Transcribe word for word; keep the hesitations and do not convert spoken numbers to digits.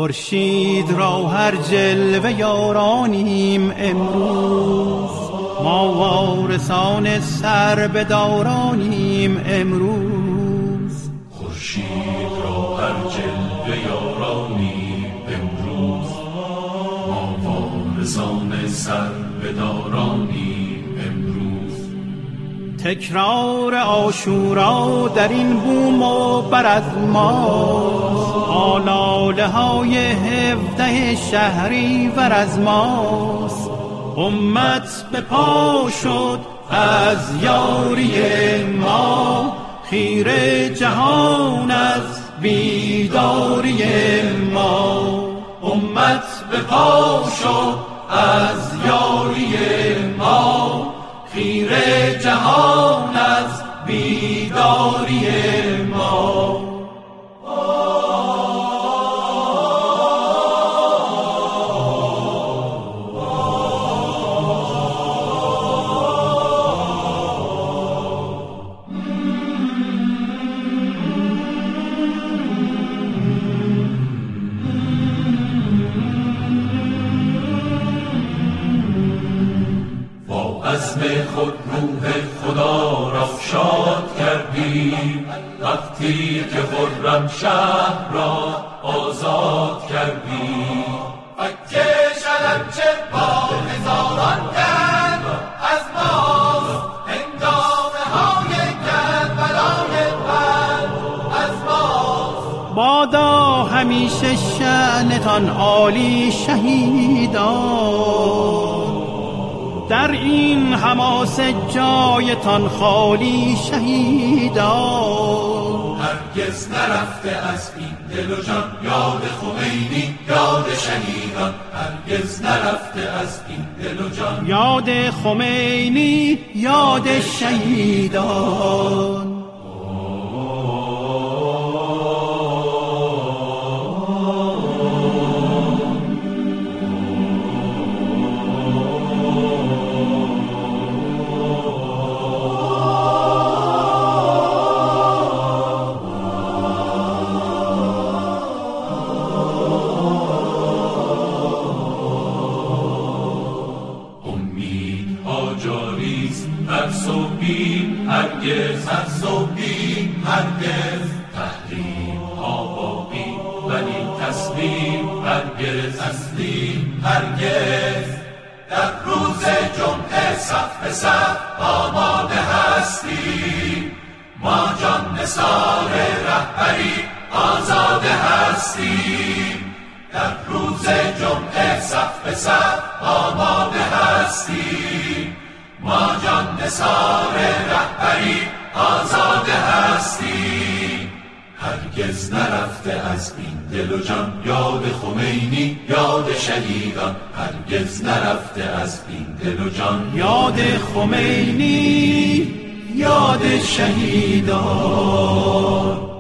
خورشید را هر جلوه یارانیم امروز، ما وارثان سربدارانیم امروز. خورشید را هر جلوه یارانیم امروز، ما وارثان سربدارانیم امروز. تکرار عاشورا در این بوم و بر از ماست، آلاله های هفده شهری ور از ماست. امت به پا شد از یاری ما، خیره جهان از بیداری ما. امت به پا شد از یاری ما، خیره جهان از بیداری ما. عزم خود روح خدا را شاد کردیم، وقتی که خرم شهر را آزاد کردیم. فکه شلنچه با هزاران گرد از ماست، هنگامه های کربلای بر از ماست. بادا همیشه شأنتان عالی شهیدان، در این حماسه جایتان خالی شهیدان. هرگز نرفته از این دل و جان یاد خمینی، یاد شهیدان. هرگز نرفته از این دل و جان یاد خمینی، یاد شهیدان. ترس و بیم هرگز، ترس و بیم هرگز. تحریم ها باقی ولی تسلیم هرگز، تسلیم هرگز. در روز جمعه صف به صف آماده هستیم، ما جان نثار رهبری آزاده هستیم. در روز جمعه صف به صف آماده هستیم، ما جان نثار رهبری آزاده هستیم. هرگز نرفته از این دل و جان یاد خمینی، یاد شهیدان. هرگز نرفته از این دل و جان یاد خمینی، یاد شهیدان.